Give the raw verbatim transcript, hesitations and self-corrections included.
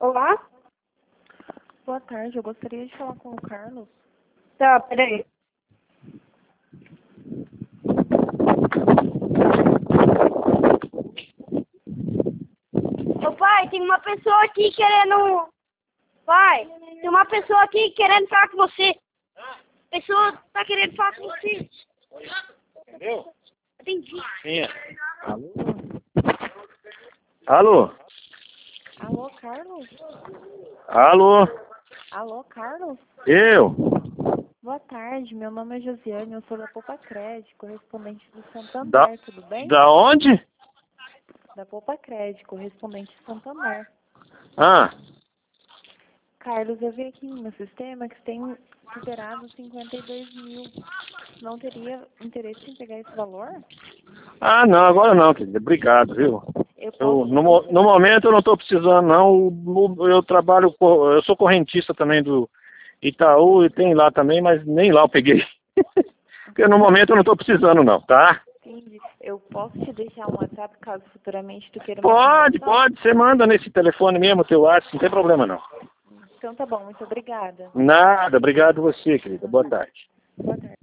Olá? Boa tarde, eu gostaria de falar com o Carlos. Tá, peraí. Ô pai, tem uma pessoa aqui querendo... Pai, tem uma pessoa aqui querendo falar com você. A pessoa tá querendo falar com você. Entendeu? Entendi. Sim. Alô? Alô, Carlos? Alô? Alô, Carlos? Eu? Boa tarde, meu nome é Josiane, eu sou da Poupa Crédito, correspondente do Santander, Da, tudo bem? da onde? Da Poupa Crédito, correspondente do Santander. Ah, Carlos, eu vi aqui no meu sistema que você tem superado cinquenta e dois mil. Não teria interesse em pegar esse valor? ah não, agora não, querida. Obrigado, viu? Eu Eu, posso... no, mo- no momento eu não estou precisando, não. O- Eu trabalho, co- eu sou correntista também do Itaú e tem lá também, mas nem lá eu peguei. Porque no momento eu não estou precisando, não, tá? Entendi. Eu posso te deixar um WhatsApp caso futuramente tu queira uma Pode, informação? pode. Você manda nesse telefone mesmo, teu WhatsApp, não tem problema, não. Então tá bom, muito obrigada. Nada, obrigado você, querida. Boa tarde. Boa tarde.